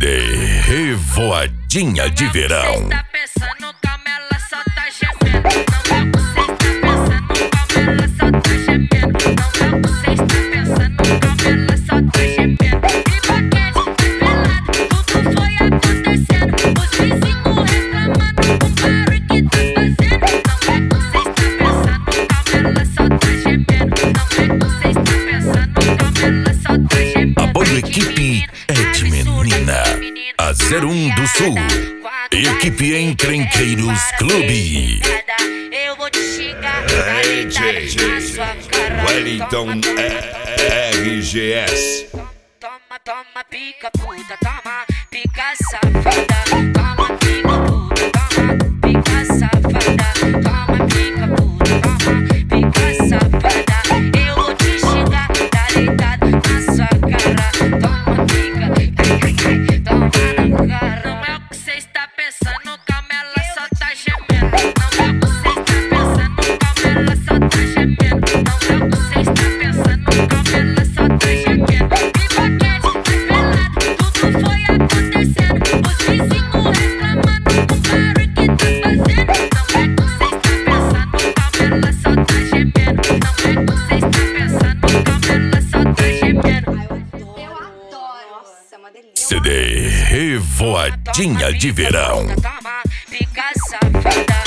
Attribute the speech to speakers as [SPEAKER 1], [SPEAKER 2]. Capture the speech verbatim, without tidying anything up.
[SPEAKER 1] D Revoadinha de Verão.
[SPEAKER 2] Tá pensando como ela só tá gemendo. Não é você tá pensando como ela só tá gemendo. Não é você tá pensando como ela só tá gemendo. E boquete, pelado, tudo foi acontecendo. Os vizinhos reclamando do barulho que tá fazendo. Não é você tá pensando como ela só tá gemendo. Não é você tá pensando como ela só tá gemendo.
[SPEAKER 1] Apoio equipe é de menina. A zero um do Sul. Equipe Encrenqueiros Clube.
[SPEAKER 2] Eu vou te xingar.
[SPEAKER 3] Hey, J J, Wellington R G S.
[SPEAKER 2] Toma, toma, pica puta, toma, pica safada. Toma, pica puta, toma, pica safada. Toma, pica puta, toma, pica safada. Eu vou te xingar, tá deitado na sua cara. Toma, pica, ai, ai, ai, toma na cara. Não é o que cê está pensando, como ela só tá gemendo. Não é o que cê está pensando, como ela só tá gemendo. Não é o que cê está pensando, como ela só tá gemendo. E boquete, pelado, tudo foi acontecendo. Os vizinhos reclamando do barulho que tá fazendo. Não é que cê está pensando, como ela só tá gemendo. Não é que cê está pensando, como ela só tá gemendo.
[SPEAKER 4] Eu adoro. Nossa, é uma delícia.
[SPEAKER 1] C D Revoadinha de Verão.
[SPEAKER 2] Toma, pica safada.